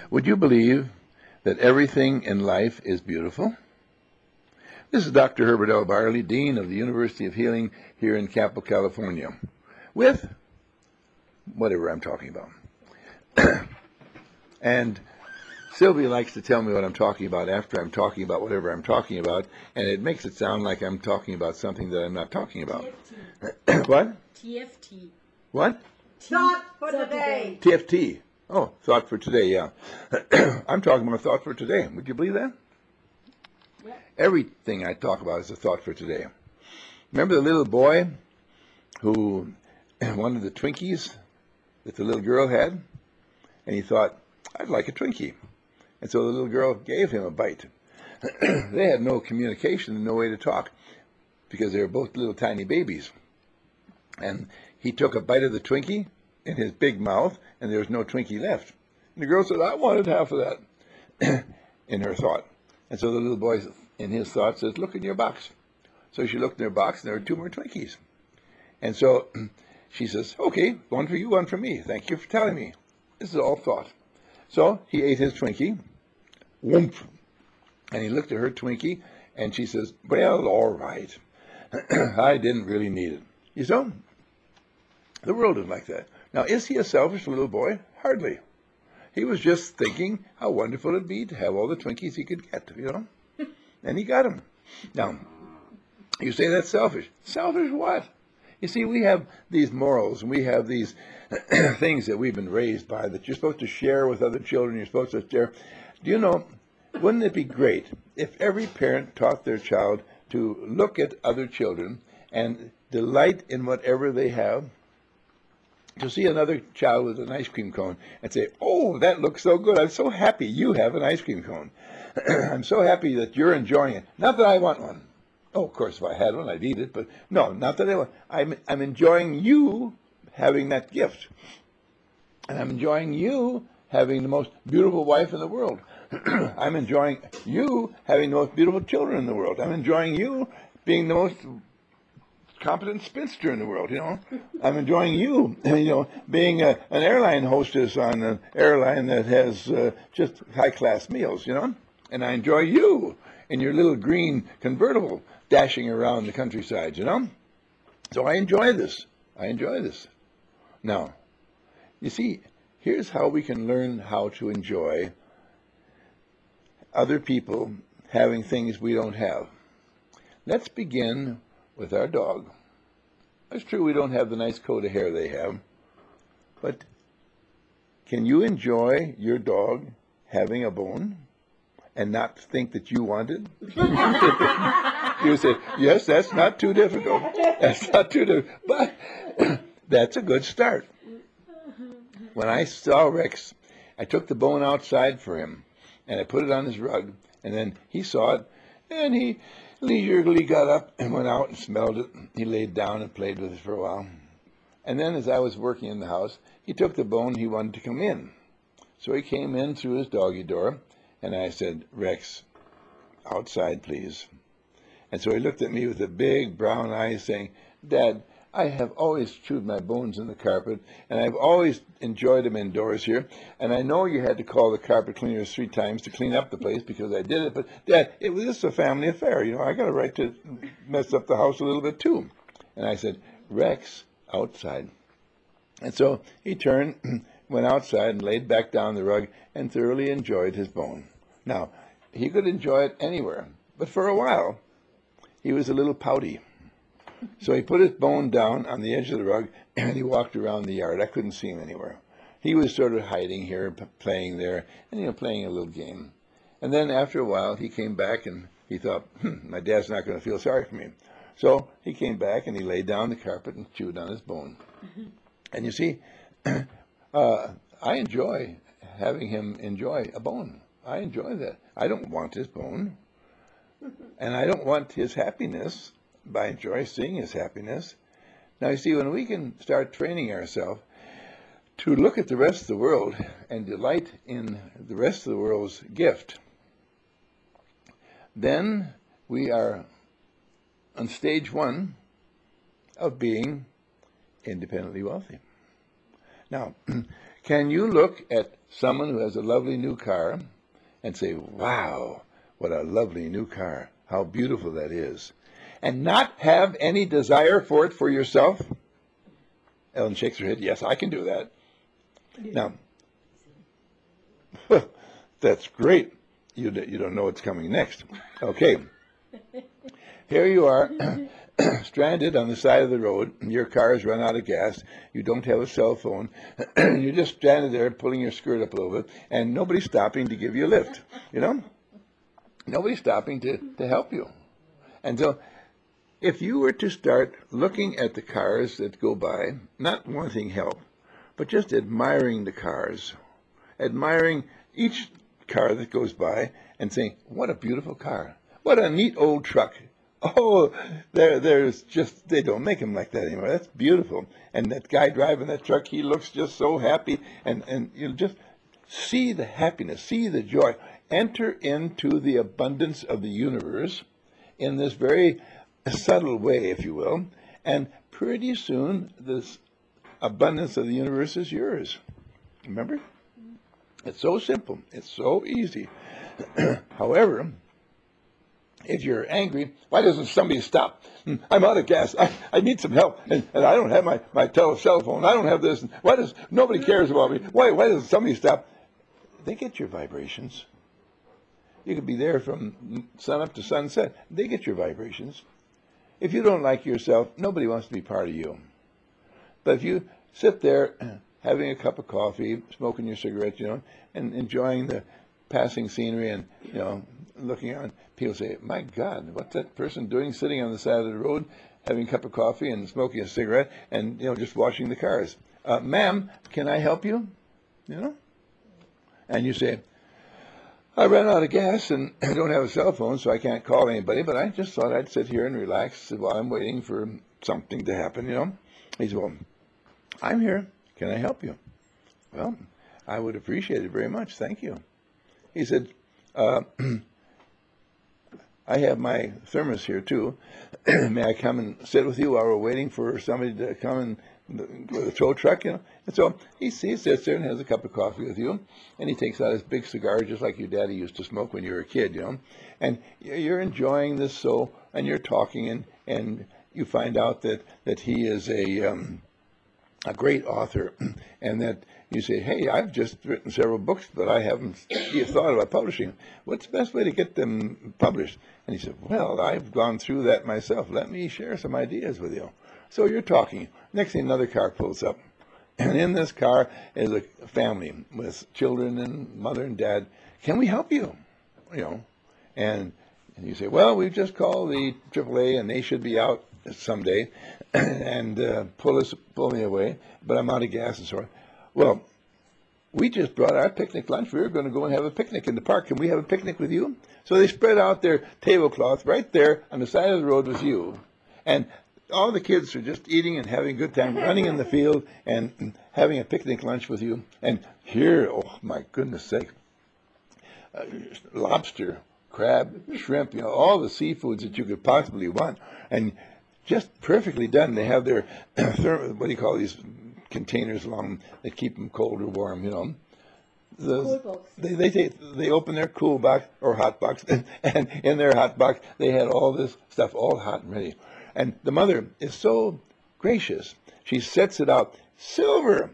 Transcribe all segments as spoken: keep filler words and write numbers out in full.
Would you believe that everything in life is beautiful? This is Doctor Herbert L. Barley, Dean of the University of Healing here in Capital, California, with whatever I'm talking about. And Sylvia likes to tell me what I'm talking about after I'm talking about whatever I'm talking about, and it makes it sound like I'm talking about something that I'm not talking about. T F T. What? T F T. What? Thought for today. T F T. Oh, thought for today, yeah. I'm talking about thought for today. Would you believe that? Yeah. Everything I talk about is a thought for today. Remember the little boy who wanted the Twinkies that the little girl had? And he thought, I'd like a Twinkie. And so the little girl gave him a bite. They had no communication and no way to talk because they were both little tiny babies. And he took a bite of the Twinkie in his big mouth, and there was no Twinkie left. And the girl said, I wanted half of that, in her thought. And so the little boy, in his thought, says, look in your box. So she looked in her box, and there were two more Twinkies. And so she says, okay, one for you, one for me. Thank you for telling me. This is all thought. So he ate his Twinkie, whoomp, and he looked at her Twinkie, and she says, well, all right. I didn't really need it. You know, the world is like that. Now, is he a selfish little boy? Hardly. He was just thinking how wonderful it'd be to have all the Twinkies he could get, you know, and he got them. Now, you say that's selfish. Selfish what? You see, we have these morals, and we have these things that we've been raised by that you're supposed to share with other children, you're supposed to share. Do you know, wouldn't it be great if every parent taught their child to look at other children and delight in whatever they have? To see another child with an ice cream cone and say, oh, that looks so good. I'm so happy you have an ice cream cone. I'm so happy that you're enjoying it. Not that I want one. Oh, of course, if I had one, I'd eat it. But no, not that I want. I'm, I'm enjoying you having that gift. And I'm enjoying you having the most beautiful wife in the world. I'm enjoying you having the most beautiful children in the world. I'm enjoying you being the most competent spinster in the world, you know. I'm enjoying you, you know, being a, an airline hostess on an airline that has uh, just high-class meals, you know. And I enjoy you in your little green convertible dashing around the countryside, you know. So I enjoy this. I enjoy this. Now, you see, here's how we can learn how to enjoy other people having things we don't have. Let's begin with our dog. It's true we don't have the nice coat of hair they have, but can you enjoy your dog having a bone and not think that you want it? You say, yes, that's not too difficult. That's not too difficult, but that's a good start. When I saw Rex, I took the bone outside for him, and I put it on his rug, and then he saw it, and he leisurely got up and went out and smelled it. He laid down and played with it for a while. And then as I was working in the house, he took the bone, he wanted to come in. So he came in through his doggy door, and I said, Rex, outside, please. And so he looked at me with the big brown eyes saying, Dad, I have always chewed my bones in the carpet, and I've always enjoyed them indoors here. And I know you had to call the carpet cleaners three times to clean up the place because I did it. But, Dad, it was just a family affair. You know, I got a right to mess up the house a little bit, too. And I said, Rex, outside. And so he turned, went outside, and laid back down the rug and thoroughly enjoyed his bone. Now, he could enjoy it anywhere. But for a while, he was a little pouty. So he put his bone down on the edge of the rug, and he walked around the yard. I couldn't see him anywhere. He was sort of hiding here, p- playing there, and, you know, playing a little game. And then after a while, he came back, and he thought, hmm, my dad's not going to feel sorry for me. So he came back, and he laid down the carpet and chewed on his bone. Mm-hmm. And you see, uh, I enjoy having him enjoy a bone. I enjoy that. I don't want his bone, and I don't want his happiness. But I enjoy seeing his happiness. Now, you see, when we can start training ourselves to look at the rest of the world and delight in the rest of the world's gift, then we are on stage one of being independently wealthy. Now, can you look at someone who has a lovely new car and say, wow, what a lovely new car. How beautiful that is. And not have any desire for it for yourself? Ellen shakes her head. Yes, I can do that. Now, that's great. You, you don't know what's coming next. Okay. Here you are, stranded on the side of the road. Your car has run out of gas. You don't have a cell phone. You're just stranded there pulling your skirt up a little bit, and nobody's stopping to give you a lift, you know? Nobody's stopping to, to help you. And so if you were to start looking at the cars that go by, not wanting help, but just admiring the cars, admiring each car that goes by and saying, what a beautiful car. What a neat old truck. Oh, there, there's just, they don't make them like that anymore. That's beautiful. And that guy driving that truck, he looks just so happy. And, and you just see the happiness, see the joy. Enter into the abundance of the universe in this very subtle way, if you will. And pretty soon, this abundance of the universe is yours. Remember? It's so simple. It's so easy. However, if you're angry, why doesn't somebody stop? I'm out of gas. I, I need some help. And, and I don't have my, my tele cell phone. I don't have this. Why does nobody cares about me? Why, why doesn't somebody stop? They get your vibrations. You could be there from sun up to sunset. They get your vibrations. If you don't like yourself, nobody wants to be part of you. But if you sit there having a cup of coffee, smoking your cigarette, you know, and enjoying the passing scenery and, you know, looking on, people say, my God, what's that person doing sitting on the side of the road, having a cup of coffee and smoking a cigarette and, you know, just watching the cars? Uh, ma'am, can I help you? You know? And you say, I ran out of gas and I don't have a cell phone, so I can't call anybody, but I just thought I'd sit here and relax while I'm waiting for something to happen, you know? He said, well, I'm here. Can I help you? Well, I would appreciate it very much. Thank you. He said, uh, I have my thermos here, too. May I come and sit with you while we're waiting for somebody to come and with a tow truck, you know? And so he, he sits there and has a cup of coffee with you, and he takes out his big cigar just like your daddy used to smoke when you were a kid, you know? And you're enjoying this so, and you're talking, and, and you find out that, that he is a, um, a great author, and that you say, hey, I've just written several books, but I haven't thought about publishing. What's the best way to get them published? And he said, well, I've gone through that myself. Let me share some ideas with you. So you're talking. Next thing, another car pulls up. And in this car is a family with children and mother and dad. Can we help you? You know, and, and you say, well, we've just called the triple A, and they should be out someday and uh, pull us, pull me away, but I'm out of gas and so on. Well, we just brought our picnic lunch. We were going to go and have a picnic in the park. Can we have a picnic with you? So they spread out their tablecloth right there on the side of the road with you. And all the kids are just eating and having a good time, running in the field and having a picnic lunch with you. And here, oh my goodness sake, uh, lobster, crab, shrimp, you know, all the seafoods that you could possibly want. And just perfectly done. They have their, what do you call these containers along that keep them cold or warm, you know. The, Cool box. They they take, they open their cool box or hot box, and, and in their hot box they had all this stuff all hot and ready. And the mother is so gracious. She sets it out, silver,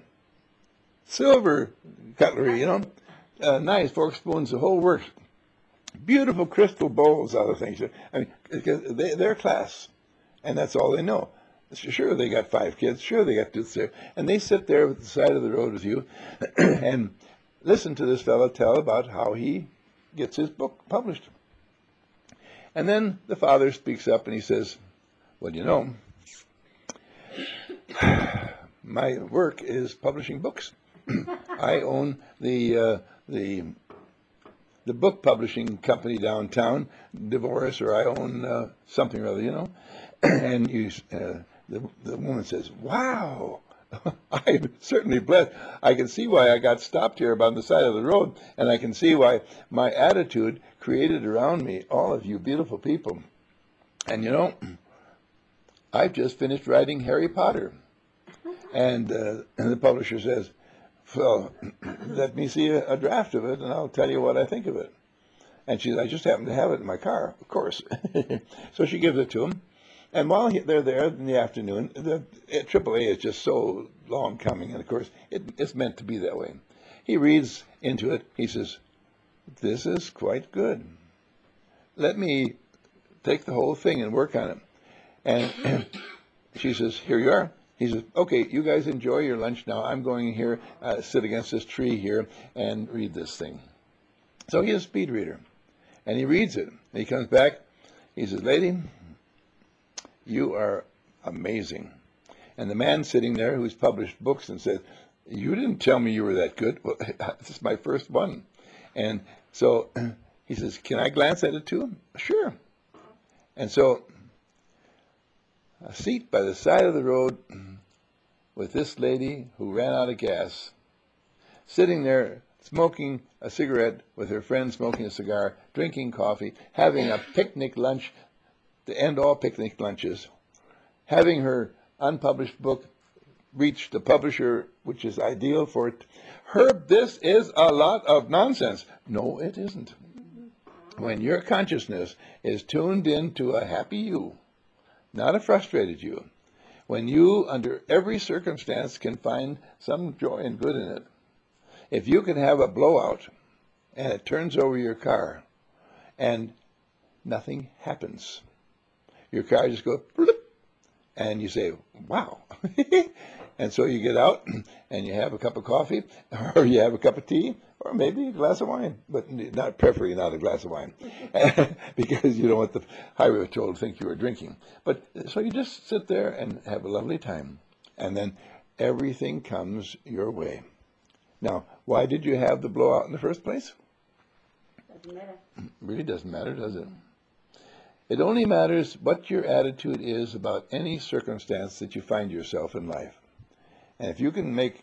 silver cutlery, you know, uh, knives, forks, spoons, the whole works. Beautiful crystal bowls, other things. I mean, because they, they're class, and that's all they know. Sure, they got five kids. Sure, they got two there, and they sit there at the side of the road with you, and listen to this fellow tell about how he gets his book published. And then the father speaks up and he says, well, you know, my work is publishing books. I own the uh, the the book publishing company downtown, Divorce, or I own uh, something or other, you know. And you, uh, the the woman says, wow. I'm certainly blessed. I can see why I got stopped here on the side of the road, and I can see why my attitude created around me all of you beautiful people. And you know, I've just finished writing Harry Potter. And, uh, and the publisher says, well, let me see a, a draft of it, and I'll tell you what I think of it. And she, I just happen to have it in my car, of course. So she gives it to him. And while he, they're there in the afternoon, the uh, triple A is just so long coming, and of course, it, it's meant to be that way. He reads into it. He says, this is quite good. Let me take the whole thing and work on it. And she says, here you are. He says, okay, you guys enjoy your lunch now. I'm going here, uh, sit against this tree here, and read this thing. So he's a speed reader. And he reads it. And he comes back. He says, lady, you are amazing. And the man sitting there who's published books and said, you didn't tell me you were that good. Well, this is my first one. And so he says, can I glance at it too? Sure. And so a seat by the side of the road with this lady who ran out of gas, sitting there smoking a cigarette with her friend, smoking a cigar, drinking coffee, having a picnic lunch to end all picnic lunches, having her unpublished book reach the publisher, which is ideal for it. Herb, this is a lot of nonsense. No, it isn't. When your consciousness is tuned into a happy you, not a frustrated you, when you, under every circumstance, can find some joy and good in it, if you can have a blowout and it turns over your car and nothing happens, your car just goes, bloop, and you say, wow. And so you get out and you have a cup of coffee, or you have a cup of tea, or maybe a glass of wine, but not preferably not a glass of wine, because you don't want the highway patrol to think you were drinking. But so you just sit there and have a lovely time, and then everything comes your way. Now, why did you have the blowout in the first place? Doesn't matter. It really doesn't matter, does it? It only matters what your attitude is about any circumstance that you find yourself in life. And if you can make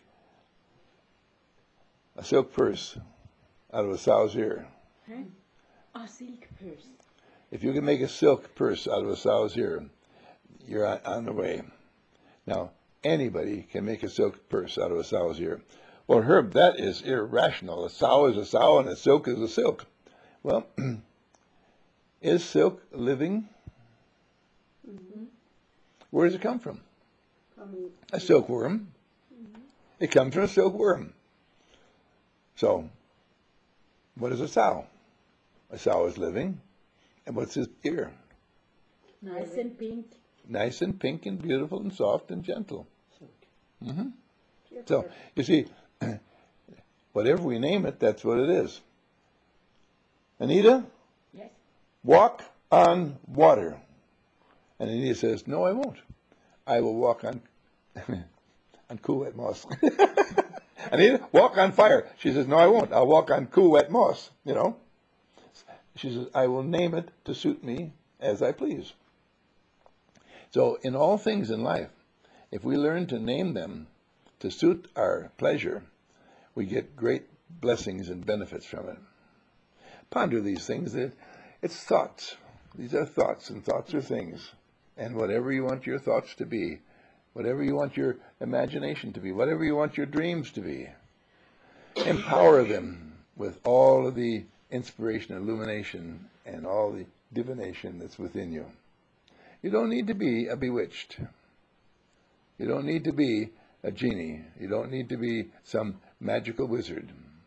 a silk purse out of a sow's ear, Huh? A silk purse. if you can make a silk purse out of a sow's ear, you're on, on the way. Now, anybody can make a silk purse out of a sow's ear. Well, Herb, that is irrational. A sow is a sow and a silk is a silk. Well, is silk living? Mm-hmm. Where does it come from? From A silkworm. Mm-hmm. It comes from a silkworm. So, what is a sow? A sow is living. And what's his ear? nice and pink. Nice and pink and beautiful and soft and gentle. Mm-hmm. So, you see, whatever we name it, that's what it is. Anita? Yes. Walk on water. And Anita says, no, I won't. I will walk on on cool, wet moss. Anita, walk on fire. She says, no, I won't. I'll walk on cool, wet moss, you know. She says, I will name it to suit me as I please. So in all things in life, if we learn to name them to suit our pleasure, we get great blessings and benefits from it. Ponder these things. It's thoughts. These are thoughts, and thoughts are things. And whatever you want your thoughts to be, whatever you want your imagination to be, whatever you want your dreams to be, empower them with all of the inspiration, illumination, and all the divination that's within you. You don't need to be a bewitched. You don't need to be a genie. You don't need to be some magical wizard.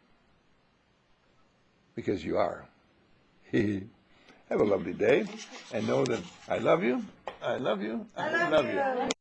Because you are. Have a lovely day, and know that I love you, I love you, I, I love love you. you.